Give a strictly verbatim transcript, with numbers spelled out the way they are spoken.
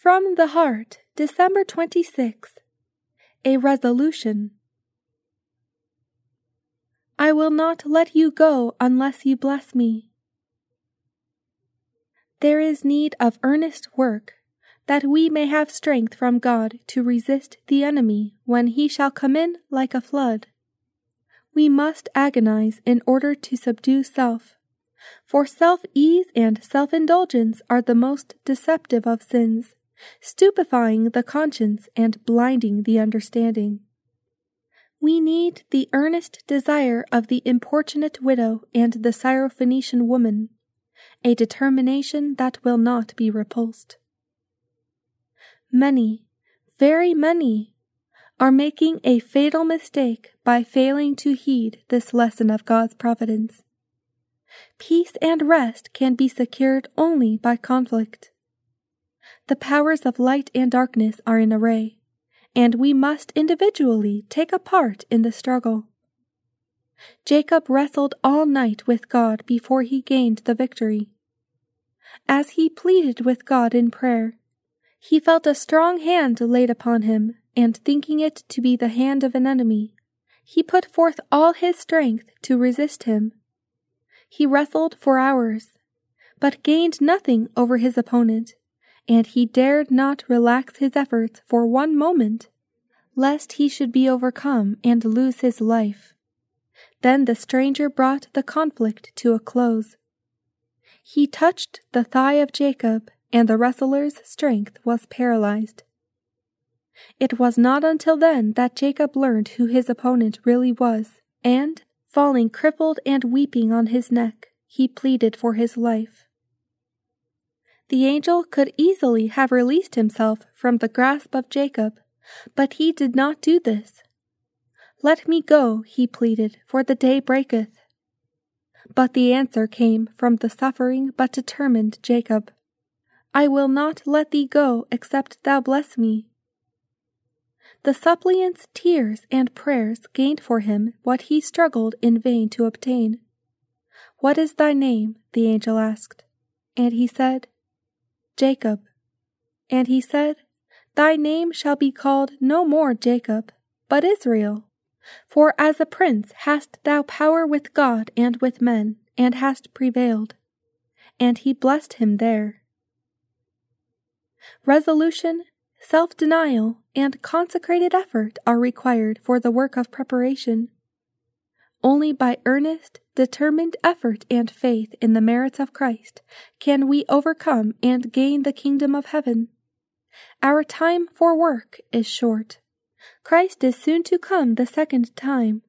From the Heart, December twenty-sixth. A Resolution. I will not let you go unless you bless me. There is need of earnest work, that we may have strength from God to resist the enemy when he shall come in like a flood. We must agonize in order to subdue self, for self-ease and self-indulgence are the most deceptive of sins, stupefying the conscience and blinding the understanding. We need the earnest desire of the importunate widow and the Syrophoenician woman, a determination that will not be repulsed. Many, very many, are making a fatal mistake by failing to heed this lesson of God's providence. Peace and rest can be secured only by conflict. The powers of light and darkness are in array, and we must individually take a part in the struggle. Jacob wrestled all night with God before he gained the victory. As he pleaded with God in prayer, he felt a strong hand laid upon him, and thinking it to be the hand of an enemy, he put forth all his strength to resist him. He wrestled for hours, but gained nothing over his opponent, and he dared not relax his efforts for one moment, lest he should be overcome and lose his life. Then the stranger brought the conflict to a close. He touched the thigh of Jacob, and the wrestler's strength was paralyzed. It was not until then that Jacob learned who his opponent really was, and, falling crippled and weeping on his neck, he pleaded for his life. The angel could easily have released himself from the grasp of Jacob, but he did not do this. "Let me go," he pleaded, "for the day breaketh." But the answer came from the suffering but determined Jacob. "I will not let thee go except thou bless me." The suppliant's tears and prayers gained for him what he struggled in vain to obtain. "What is thy name?" the angel asked. And he said, "Jacob." And he said, "Thy name shall be called no more Jacob, but Israel. For as a prince hast thou power with God and with men, and hast prevailed." And he blessed him there. Resolution, self-denial, and consecrated effort are required for the work of preparation. Only by earnest, determined effort and faith in the merits of Christ can we overcome and gain the kingdom of heaven. Our time for work is short. Christ is soon to come the second time,